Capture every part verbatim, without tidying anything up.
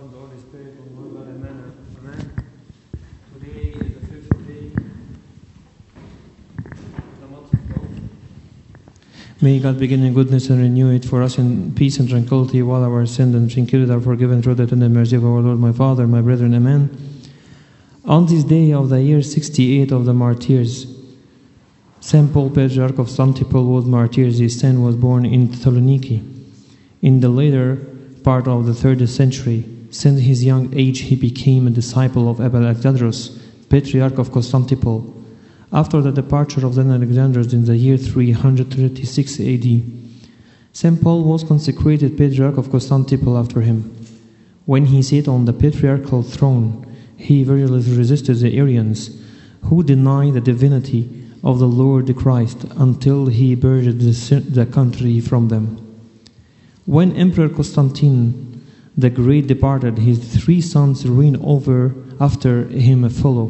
and the Holy Spirit, one God, amen. Amen. Today is the fifth day of the month of Ramadan. May God begin in goodness and renew it for us in peace and tranquility, while our sins and iniquities are forgiven through the tender mercy of our Lord, my Father, my brethren, amen. On this day of the year sixty-eight of the martyrs, Saint Paul, Patriarch of Constantinople, was martyred. His son was born in Thessaloniki. In the later part of the third century, since his young age, he became a disciple of Abba Alexandros, Patriarch of Constantinople. After the departure of then Alexandros in the year three hundred thirty-six A D, Saint Paul was consecrated Patriarch of Constantinople after him. When he sat on the patriarchal throne, he vigorously resisted the Arians, who denied the divinity of the Lord Christ, until he purged the country from them. When Emperor Constantine the Great departed, his three sons reigned over after him a follow.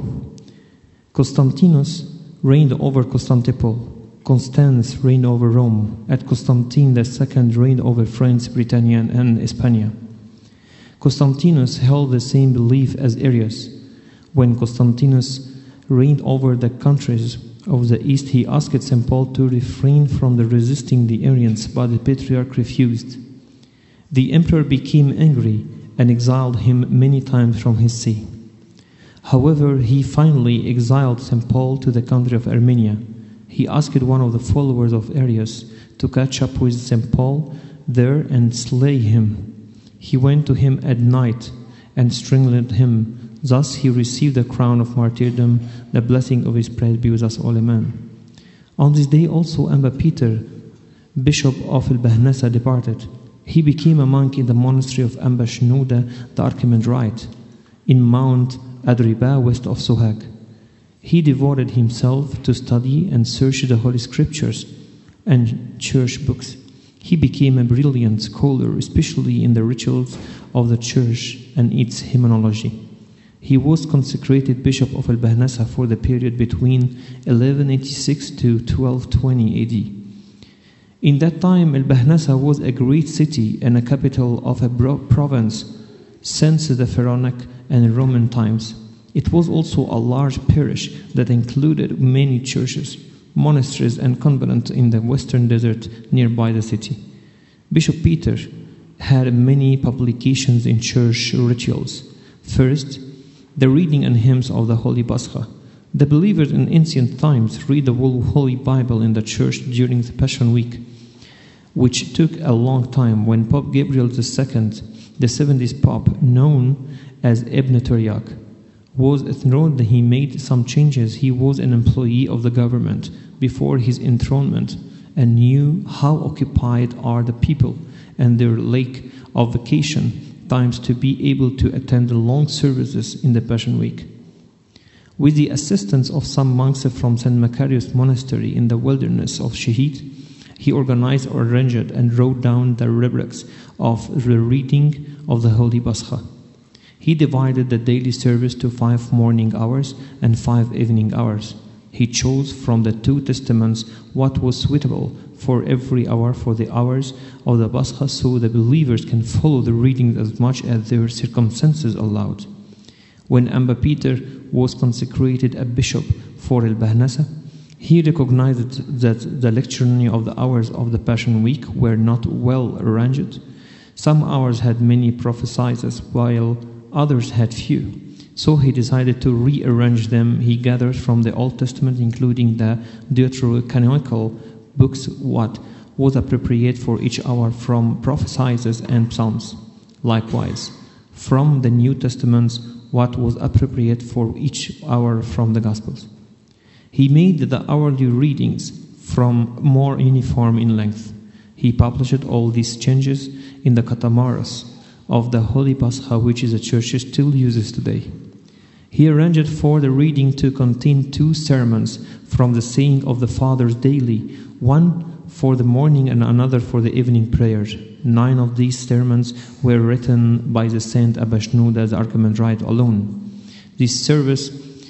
Constantinus reigned over Constantinople. Constans reigned over Rome. And Constantine the Second reigned over France, Britannia, and Hispania. Constantinus held the same belief as Arius. When Constantinus reigned over the countries of the East, he asked Saint Paul to refrain from the resisting the Arians, but the Patriarch refused. The emperor became angry and exiled him many times from his see. However, he finally exiled Saint Paul to the country of Armenia. He asked one of the followers of Arius to catch up with Saint Paul there and slay him. He went to him at night and strangled him. Thus he received the crown of martyrdom. The blessing of his praise be with us all, amen. On this day also Abba Peter, Bishop of El-Bahnasa, departed. He became a monk in the monastery of Abba Shenouda the Archimandrite in Mount Adriba, west of Sohag. He devoted himself to study and search the Holy Scriptures and church books. He became a brilliant scholar, especially in the rituals of the church and its hymnology. He was consecrated Bishop of El-Bahnasa for the period between eleven eighty-six to twelve twenty A D. In that time, El-Bahnasa was a great city and a capital of a province since the Pharaonic and Roman times. It was also a large parish that included many churches, monasteries, and convents in the western desert nearby the city. Bishop Peter had many publications in church rituals. First, the reading and hymns of the Holy Pascha. The believers in ancient times read the whole Holy Bible in the church during the Passion Week, which took a long time. When Pope Gabriel the Second, the seventieth Pope, known as Ibn Turiak, was enthroned, he made some changes. He was an employee of the government before his enthronement and knew how occupied are the people and their lack of vacation times to be able to attend the long services in the Passion Week. With the assistance of some monks from Saint Macarius Monastery in the wilderness of Shahid, he organized, arranged, and wrote down the rubrics of the reading of the Holy Pascha. He divided the daily service to five morning hours and five evening hours. He chose from the two testaments what was suitable for every hour for the hours of the Pascha, so the believers can follow the reading as much as their circumstances allowed. When Abba Peter was consecrated a bishop for El-Bahnasa, he recognized that the lectionary of the hours of the Passion Week were not well arranged. Some hours had many prophecies, while others had few. So he decided to rearrange them. He gathered from the Old Testament, including the Deuterocanonical books, what was appropriate for each hour from prophecies and psalms. Likewise, from the New Testament, what was appropriate for each hour from the Gospels. He made the hourly readings from more uniform in length. He published all these changes in the Catamaras of the Holy Pascha, which the church still uses today. He arranged for the reading to contain two sermons from the saying of the Fathers daily, one for the morning and another for the evening prayers. Nine of these sermons were written by the Saint Abba Shenouda the Archimandrite alone. This service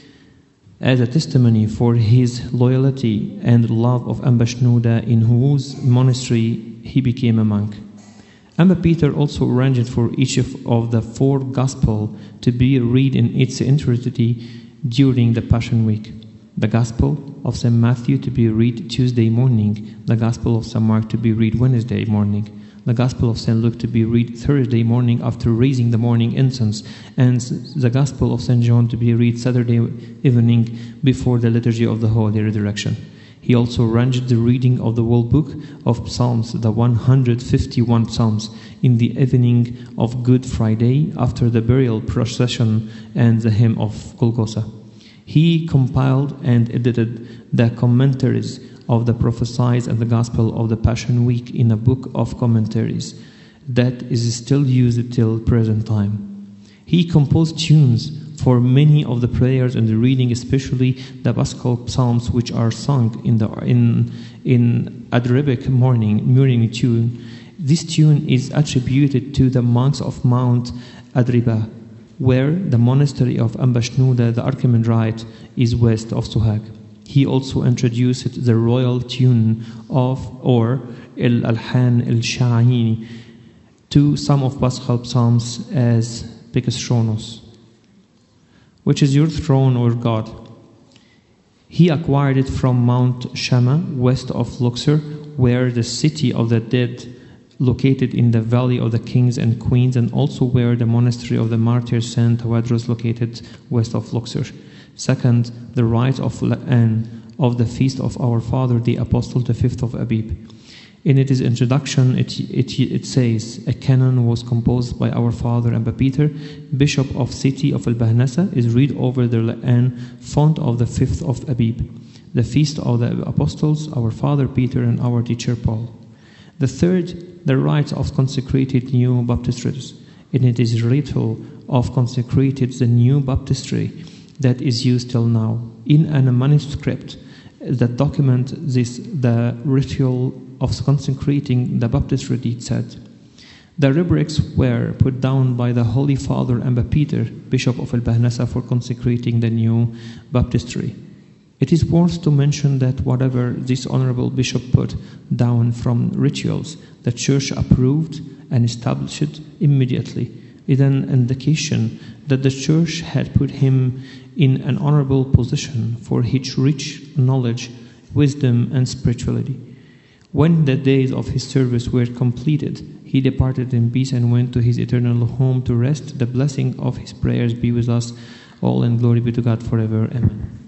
as a testimony for his loyalty and love of Abba Shenouda, in whose monastery he became a monk. Abba Peter also arranged for each of, of the four Gospels to be read in its entirety during the Passion Week. The Gospel of Saint Matthew to be read Tuesday morning, the Gospel of Saint Mark to be read Wednesday morning, the Gospel of Saint Luke to be read Thursday morning after raising the morning incense, and the Gospel of Saint John to be read Saturday evening before the liturgy of the Holy Resurrection. He also arranged the reading of the whole book of Psalms, the one hundred fifty-one Psalms, in the evening of Good Friday after the burial procession and the hymn of Golgotha. He compiled and edited the commentaries of the prophecies and the Gospel of the Passion Week in a book of commentaries that is still used till present time. He composed tunes for many of the prayers and the reading, especially the Paschal Psalms, which are sung in the in in Arabic morning morning tune. This tune is attributed to the monks of Mount Adriba, where the monastery of Amba Shenouda, the Archimandrite, is west of Sohag. He also introduced the royal tune of or El Alhan El Sha'ini to some of Paschal Psalms as Pekestronos, which is your throne, O God. He acquired it from Mount Shammah, west of Luxor, where the city of the dead, located in the valley of the kings and queens, and also where the monastery of the martyr Saint Tawadros, located west of Luxor. Second, the rite of La'an of the feast of our father, the apostle, the fifth of Abib. In its introduction, it, it, it says, a canon was composed by our father Abba Peter, bishop of city of Al-Bahnasa, is read over the La'an, font of the fifth of Abib, the feast of the apostles, our father Peter and our teacher Paul. The third, the rite of consecrated new baptistries. And it is ritual of consecrated the new baptistry that is used till now. In a manuscript that document this, the ritual of consecrating the baptistry, it said, the rubrics were put down by the Holy Father Abba Peter, Bishop of Al-Bahnasa, for consecrating the new baptistry. It is worth to mention that whatever this honorable bishop put down from rituals, the church approved and established immediately, is an indication that the church had put him in an honorable position for his rich knowledge, wisdom, and spirituality. When the days of his service were completed, he departed in peace and went to his eternal home to rest. The blessing of his prayers be with us all, and glory be to God forever. Amen.